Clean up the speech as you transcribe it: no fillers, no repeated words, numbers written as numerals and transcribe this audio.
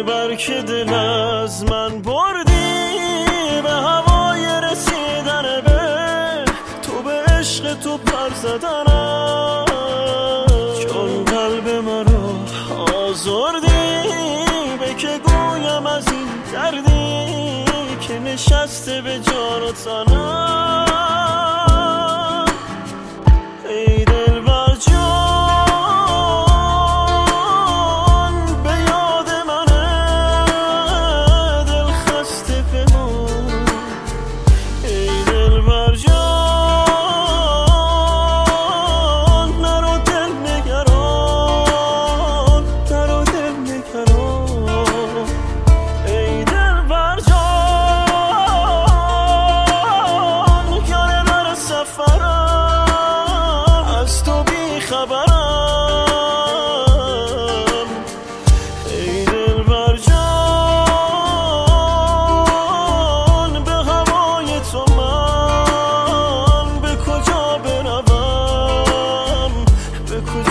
دلبر که دل از من بردی به هوای رسیدن به تو، به عشق تو پر زدنم، چون قلب من رو آزردی به که گویم از این دردی که نشسته به جان و تنم. ای دلبر جان به یاد منه دل خسته بمون، ای دلبر جان نرو دل نگران، نرو دل نگران. ای دلبر جان گره در سفرم از تو بی خبرم. ای دلبر جان به هوای تو من به کجا بروم، به کجا